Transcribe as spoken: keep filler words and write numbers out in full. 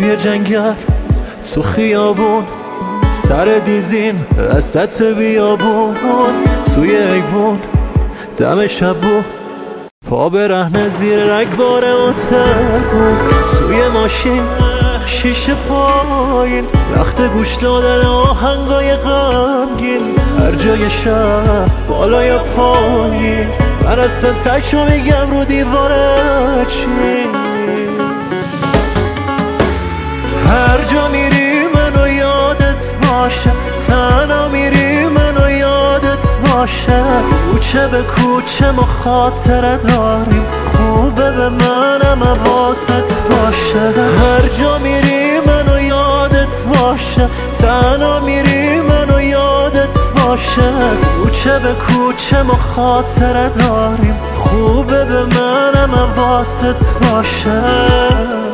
توی جنگل، تو خیابون، سر دیزین وسط بیابون، توی ایوون دم شبون، پا برهنه زیر رگبار اتوبوس، توی ماشین شیشه پایین، وقت گوش دادن آهنگای غمگین، هر جای شهر بالا یا پایین، من اصلا تکشو میگم رو دیواره چین. هر جا میری منو یادت باشه، تنها میری منو یادت باشه، کوچه به کوچه ما خاطره داریم، خوبه به منم حواست باشه. هر جا میری منو یادت باشه، تنها میری منو یادت باشه، کوچه به کوچه ما خاطره داریم، خوبه به منم حواست باشه.